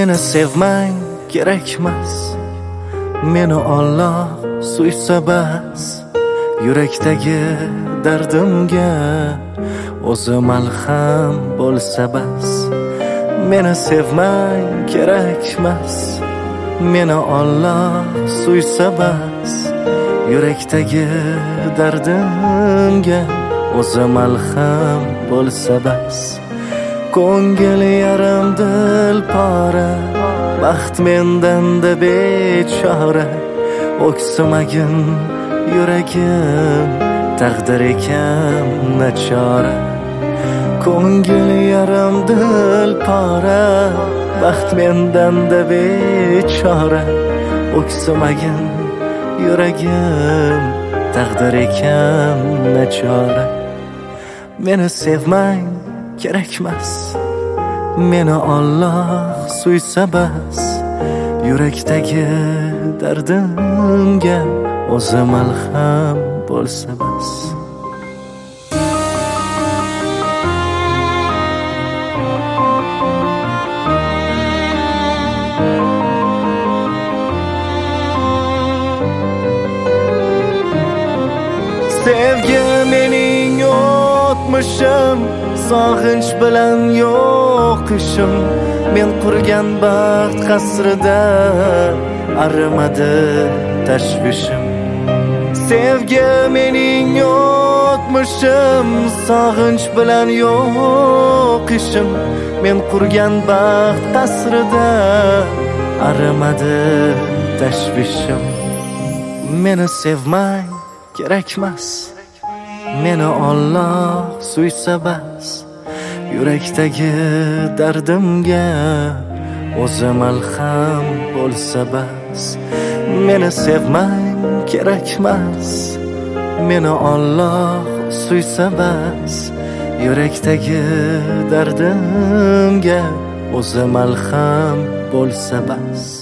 Meni sevmang kerakmas, meni Alloh suysa bas. Yurakdagi dardimga o'zi malham bo'lsa bas. Meni sevmang kerakmas, meni Alloh suysa bas. Yurakdagi dardimga o'zi malham bo'lsa bas. Ko'ngil yarim dil pora, baxt mendan-da bechora. O'ksimagin yuragim, taqdir ekan nachora. Ko'ngil yarim dil pora, baxt mendan-da bechora. O'ksimagin yuragim, taqdir ekan nachora. Meni sevmang kerakmas, meni Alloh suysa bas. Yurakdagi dardimga o'zi malham bo'lsa bas. Sevgi mening o'tmishim, sog'inch bilan yo'qishim. Men qurgan baxt qasrida arimadi tashvishim. Sevgi mening o'tmishim, sog'inch bilan yo'qishim. Men qurgan baxt qasrida arimadi tashvishim. Meni sevmang kerakmas, meni Alloh suysa bas. Yurakdagi dardimga o'zi malham bo'lsa bas. Meni sevmang kerakmas, meni Alloh suysa bas. Yurakdagi dardimga o'zi malham bo'lsa bas.